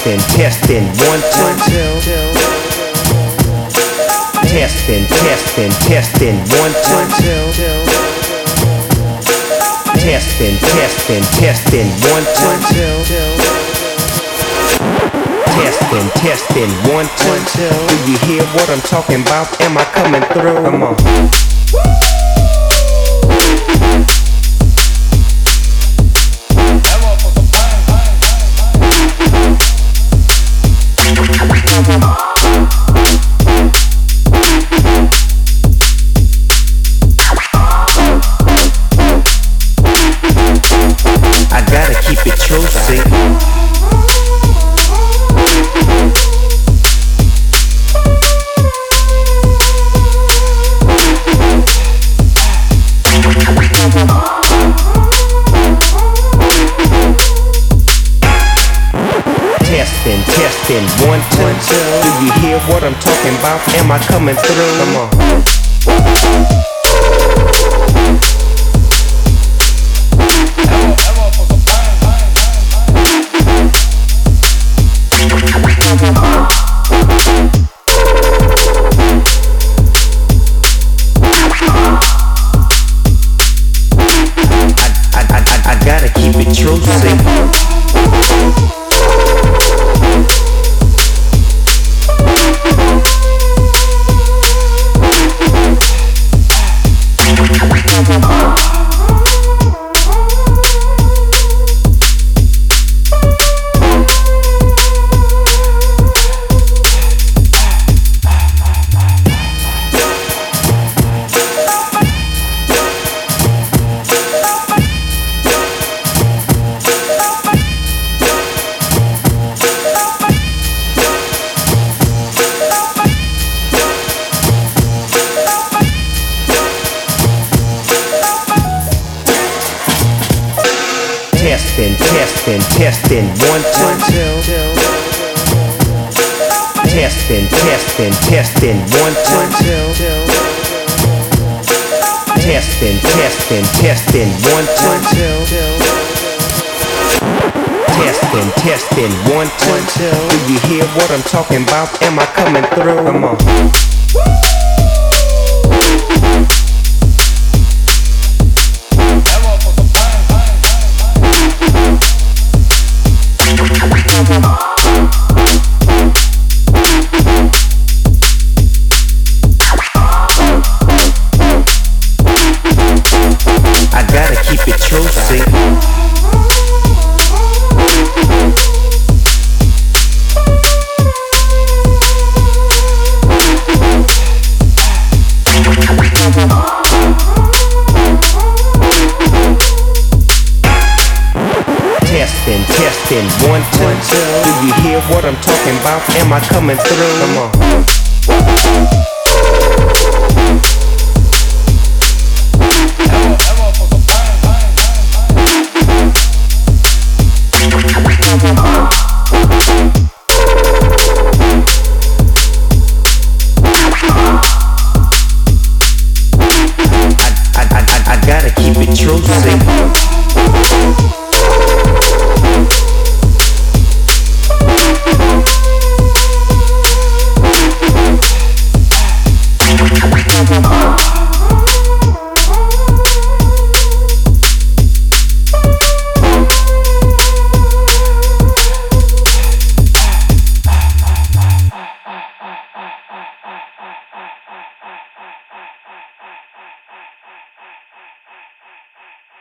Testing, testing, 1, 2. Testing, testing, testing, 1, 2. Testing, testing, testing, 1, 2. Testing, testing, 1, 2. Do you hear what I'm talking about? Am I coming through? Come on. I gotta keep it true, see. Testing, testing, 1, 2. Do you hear what I'm talking about? Am I coming through? Come on. I gotta keep it true, see. Testing, testing, testing, 1, 2. Testing, testing, testing, 1, 2. Testing, testing, testing, 1, 2. Testing, testing, 1, 2. Do you hear what I'm talking about? Am I coming through? Come on. I gotta keep it true, see. Testing, testing, 1, 2. Do you hear what I'm talking about? Am I coming through? Come on. I gotta keep it true, see.